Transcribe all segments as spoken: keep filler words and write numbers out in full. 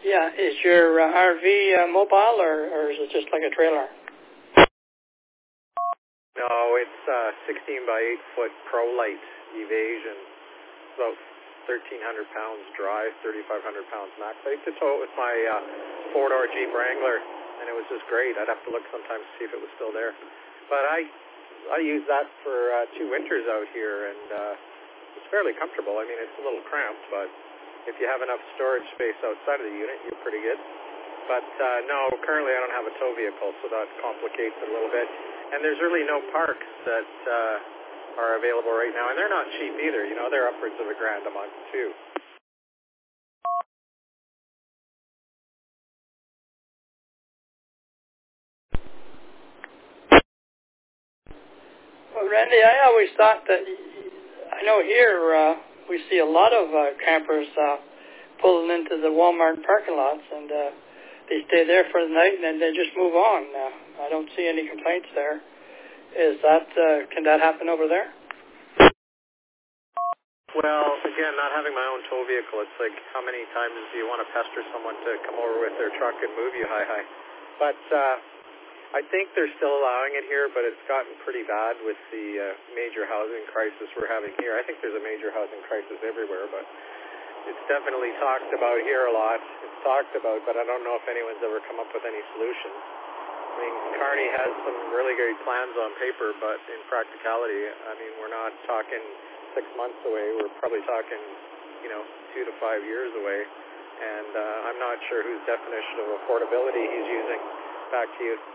Yeah, is your uh, R V uh, mobile or, or is it just like a trailer? No, it's uh, sixteen by eight foot ProLite Evasion. It's about thirteen hundred pounds dry, thirty-five hundred pounds max. I used to tow it with my uh, four-door Jeep Wrangler, and it was just great. I'd have to look sometimes to see if it was still there. But I I used that for uh, two winters out here, and uh, it's fairly comfortable. I mean, it's a little cramped, but if you have enough storage space outside of the unit, you're pretty good. But uh, no, currently I don't have a tow vehicle, so that complicates it a little bit. And there's really no parks that uh, are available right now, and they're not cheap either. You know, they're upwards of a grand a month too. Well, Randy, I always thought that, I know here uh, we see a lot of uh, campers uh, pulling into the Walmart parking lots, and uh, they stay there for the night and then they just move on. Uh, I don't see any complaints there. Is that, uh, can that happen over there? Well, again, not having my own tow vehicle, it's like how many times do you want to pester someone to come over with their truck and move you high-high? But uh, I think they're still allowing it here, but it's gotten pretty bad with the uh, major housing crisis we're having here. I think there's a major housing crisis everywhere, but it's definitely talked about here a lot. It's talked about, but I don't know if anyone's ever come up with any solutions. I mean, Carney has some really great plans on paper, but in practicality, I mean, we're not talking six months away. We're probably talking, you know, two to five years away. And uh, I'm not sure whose definition of affordability he's using. Back to you.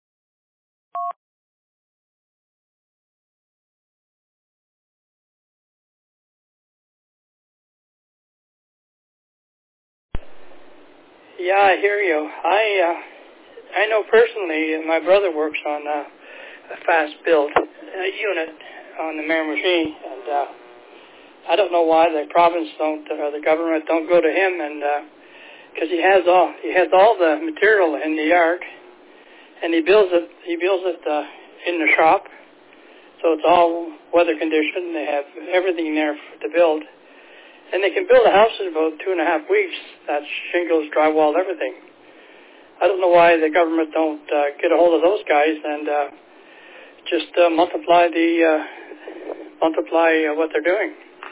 Yeah, I hear you. I uh, I know personally, my brother works on uh, a fast build uh, unit on the Miramichi, and uh, I don't know why the province don't or the government don't go to him, and because uh, he has all he has all the material in the yard, and he builds it he builds it uh, in the shop, so it's all weather conditioned. They have everything there to build. And they can build a house in about two and a half weeks. That's shingles, drywall, everything. I don't know why the government don't uh, get a hold of those guys and uh, just uh, multiply the uh, multiply uh, what they're doing.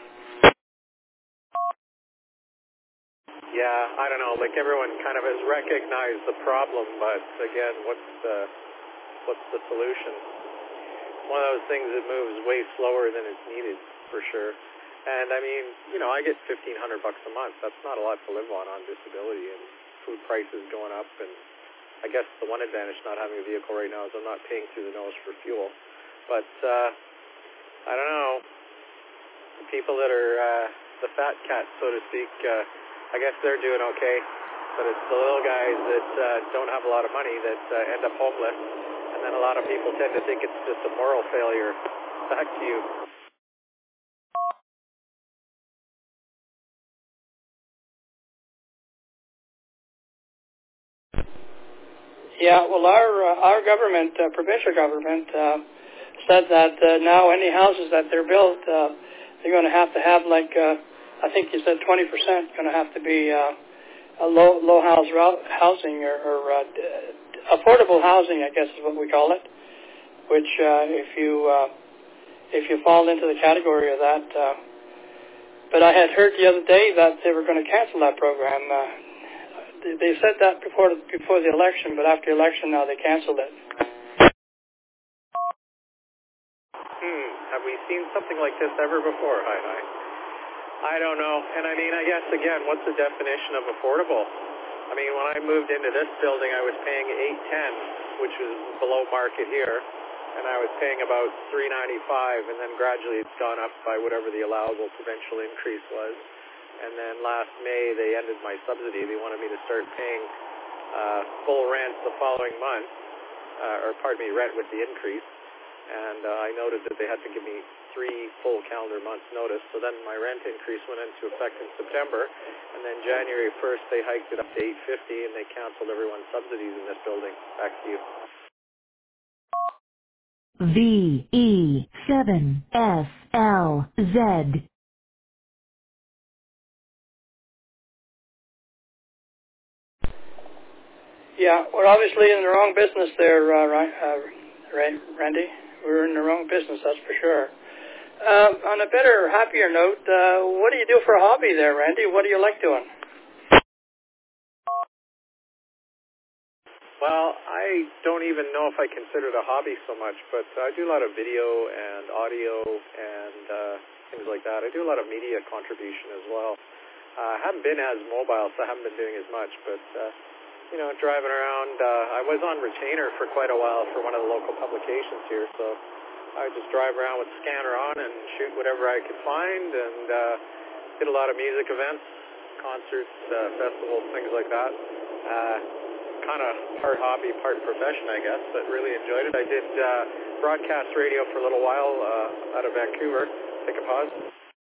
Yeah, I don't know. Like everyone kind of has recognized the problem, but again, what's the what's the solution? One of those things that moves way slower than it's needed, for sure. And I mean, you know, I get fifteen hundred bucks a month. That's not a lot to live on on disability, and food prices going up. And I guess the one advantage not having a vehicle right now is I'm not paying through the nose for fuel. But uh, I don't know. The people that are uh, the fat cats, so to speak, uh, I guess they're doing okay. But it's the little guys that uh, don't have a lot of money that uh, end up homeless. And then a lot of people tend to think it's just a moral failure. Back to you. Yeah, well, our uh, our government, uh, provincial government, uh, said that uh, now any houses that they're built, uh, they're going to have to have like uh, I think you said twenty percent going to have to be uh, a low low house housing or, or uh, affordable housing, I guess is what we call it. Which uh, if you uh, if you fall into the category of that, uh, but I had heard the other day that they were going to cancel that program. Uh, They said that before before the election, but after the election now they canceled it. Hmm, have we seen something like this ever before? Hi, hi. I don't know. And I mean, I guess, again, what's the definition of affordable? I mean, when I moved into this building, I was paying eight ten, which was below market here, and I was paying about three ninety-five, and then gradually it's gone up by whatever the allowable provincial increase was. And then last May, they ended my subsidy. They wanted me to start paying uh, full rent the following month, uh, or pardon me, rent with the increase. And uh, I noted that they had to give me three full calendar months notice. So then my rent increase went into effect in September. And then January first, they hiked it up to eight fifty, and they canceled everyone's subsidies in this building. Back to you. V E seven S L Z Yeah, we're obviously in the wrong business there, uh, uh, Randy. We're in the wrong business, that's for sure. Uh, on a better, happier note, uh, what do you do for a hobby there, Randy? What do you like doing? Well, I don't even know if I consider it a hobby so much, but I do a lot of video and audio and uh, things like that. I do a lot of media contribution as well. I uh, haven't been as mobile, so I haven't been doing as much, but, uh, you know, driving around. Uh, I was on retainer for quite a while for one of the local publications here, so I would just drive around with the scanner on and shoot whatever I could find, and uh, did a lot of music events, concerts, uh, festivals, things like that. Uh, kind of part hobby, part profession, I guess, but really enjoyed it. I did uh, broadcast radio for a little while uh, out of Vancouver. Take a pause.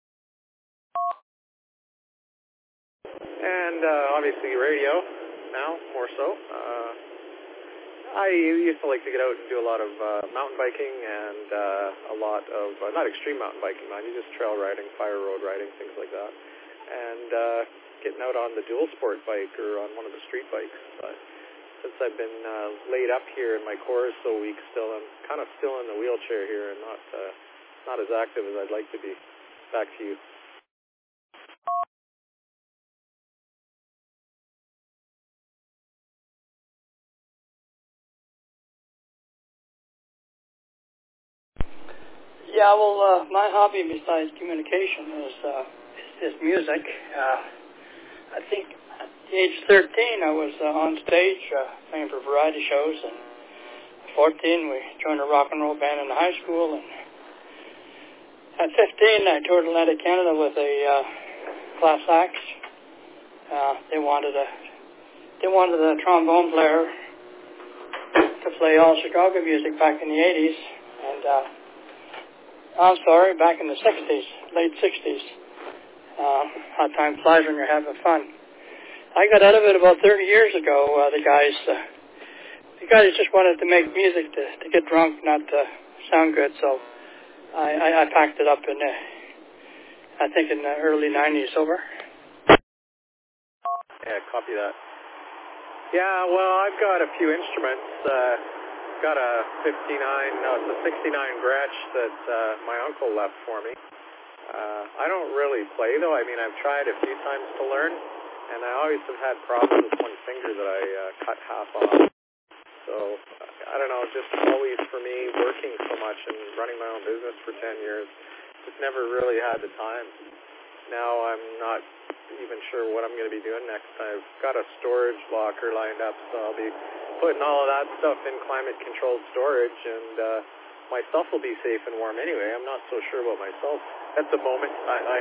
And uh, obviously radio now, more so. Uh, I used to like to get out and do a lot of uh, mountain biking and uh, a lot of, uh, not extreme mountain biking, mind you, just trail riding, fire road riding, things like that. And uh, getting out on the dual sport bike or on one of the street bikes. But since I've been uh, laid up here and my core is so weak still, I'm kind of still in the wheelchair here and not uh, not as active as I'd like to be. Back to you. Yeah, well, uh, my hobby besides communication is, uh, is, is music. Uh, I think at age thirteen I was uh, on stage uh, playing for variety shows, and at fourteen we joined a rock and roll band in high school, and at fifteen I toured Atlantic Canada with a uh, class act. Uh, they wanted a they wanted a trombone player to play all Chicago music back in the eighties, and uh, I'm sorry, back in the sixties, late sixties. Uh, how time flies when you're having fun. I got out of it about thirty years ago. Uh, the guys, uh, the guys just wanted to make music to, to get drunk, not to sound good. So I, I, I packed it up in, uh, I think, in the early nineties. Over. Yeah, copy that. Yeah, well, I've got a few instruments. Uh, got a fifty-nine, no, it's a sixty-nine Gretsch that uh, my uncle left for me. Uh, I don't really play, though. I mean, I've tried a few times to learn, and I always have had problems with one finger that I uh, cut half off. So, I don't know, just always for me, working so much and running my own business for ten years, just never really had the time. Now I'm not even sure what I'm going to be doing next. I've got a storage locker lined up, so I'll be putting all of that stuff in climate-controlled storage, and uh, myself will be safe and warm anyway. I'm not so sure about myself at the moment. I, I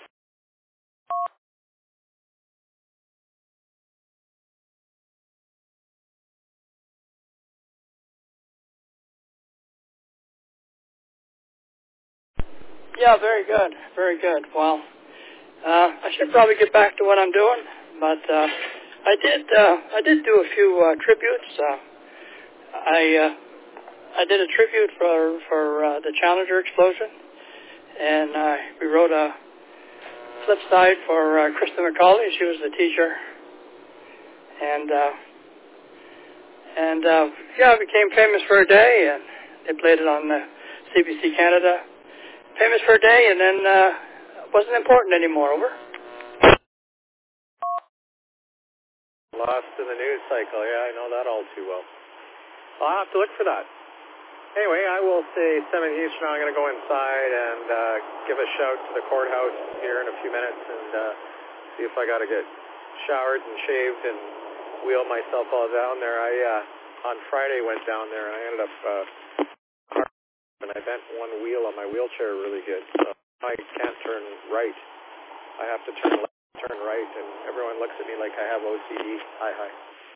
Yeah, very good, very good. Well, uh, I should probably get back to what I'm doing, but uh, I did. Uh, I did do a few uh, tributes. Uh, I uh, I did a tribute for for uh, the Challenger explosion, and uh, we wrote a flip side for uh, Krista McCauley. She was the teacher, and uh, and uh, yeah, became famous for a day, and they played it on the C B C Canada. Famous for a day, and then uh, wasn't important anymore. Over. Lost in the news cycle. Yeah, I know that all too well. I'll have to look for that. Anyway, I will say seven Houston. I'm going to go inside and uh, give a shout to the courthouse here in a few minutes and uh, see if I got to get showered and shaved and wheel myself all down there. I uh, on Friday went down there and I ended up uh, and I bent one wheel on my wheelchair really good. So I can't turn right. I have to turn left, turn right, and everyone looks at me like I have O C D. Hi, hi.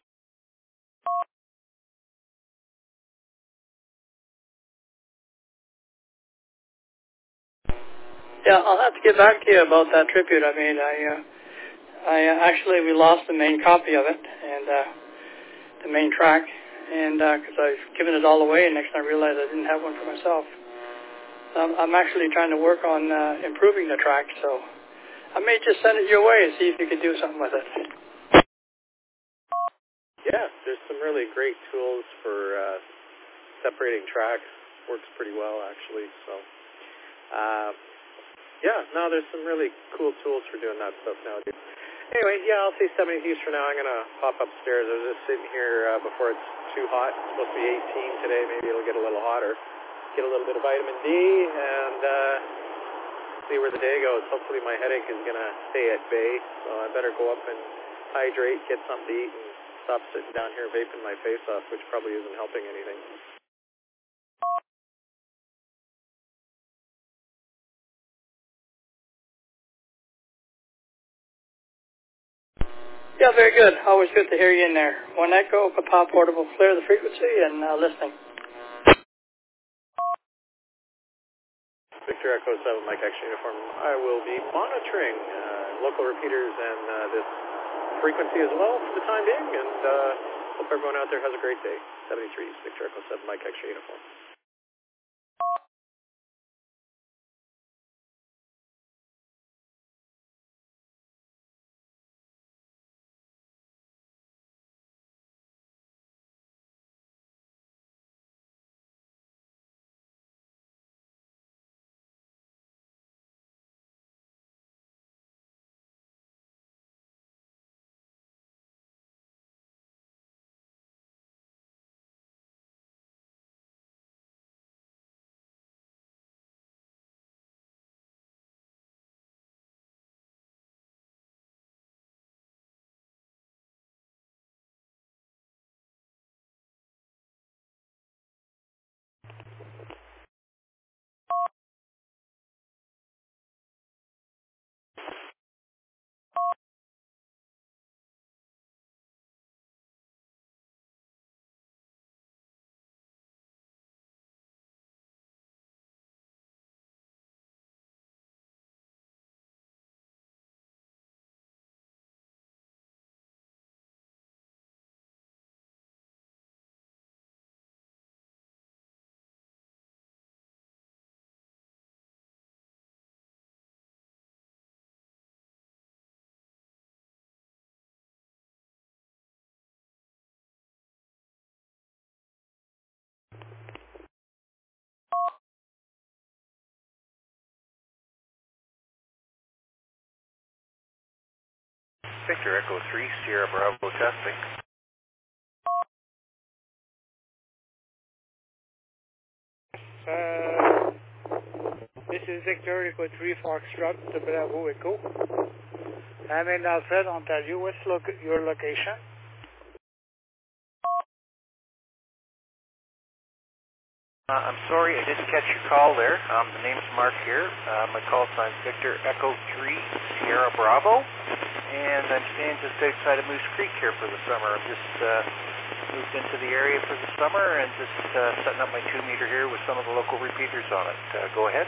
Yeah, I'll have to get back to you about that tribute. I mean, I, uh, I uh, actually we lost the main copy of it and uh, the main track, and because uh, I've given it all away, and next I realized I didn't have one for myself. Um, I'm actually trying to work on uh, improving the track, so I may just send it your way and see if you could do something with it. Yeah. there's some really great tools for uh, separating tracks. Works pretty well, actually. So, uh, yeah, no, there's some really cool tools for doing that stuff nowadays. Anyway, yeah, I'll say seventy Gs for now. I'm going to pop upstairs. I was just sitting here uh, before it's too hot. It's supposed to be eighteen today. Maybe it'll get a little hotter. Get a little bit of vitamin D and uh, see where the day goes. Hopefully my headache is going to stay at bay. So I better go up and hydrate, get something to eat, and stop sitting down here vaping my face off, which probably isn't helping anything. Yeah, very good. Always good to hear you in there. One Echo, Papa Portable, clear the frequency and uh, listening. Victor Echo seven, Mike X-ray uniform. I will be monitoring uh, local repeaters and uh, this frequency as well for the time being, and uh, hope everyone out there has a great day. seventy-three, Victor Echo seven, Mike X-ray uniform. Victor Echo three, Sierra Bravo testing. Uh, this is Victor Echo three Foxtrot, the Bravo Echo. I'm in Alfred, Ontario. What's lo your location? Uh, I'm sorry, I didn't catch your call there. Um, the name's Mark here. Uh, my call sign's Victor Echo three, Sierra Bravo. And I'm staying just outside of Moose Creek here for the summer. I'm just uh, moved into the area for the summer and just uh, setting up my two meter here with some of the local repeaters on it. Uh, go ahead.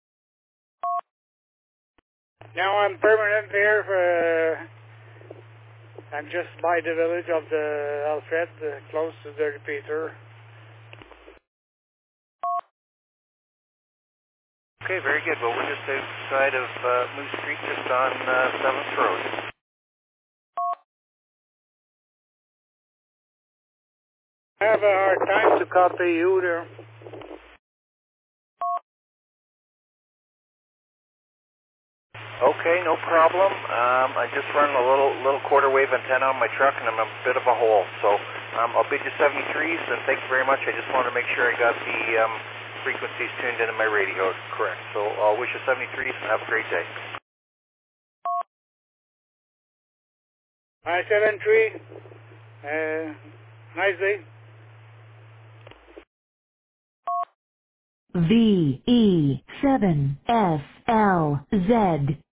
Now I'm permanent here for, uh, I'm just by the village of the Alfred, uh, close to the repeater. Okay, very good. Well, we're just outside of uh, Moose Creek, just on uh, seventh Road. I have a hard time to copy you there. Okay, no problem. Um, I just run a little little quarter wave antenna on my truck, and I'm a bit of a hole. So um, I'll bid you seventy-threes, and thank you very much. I just wanted to make sure I got the um, frequencies tuned into my radio correct. So I'll wish you seventy-threes, and have a great day. nine seven three, uh, nice day. V E seven S L Z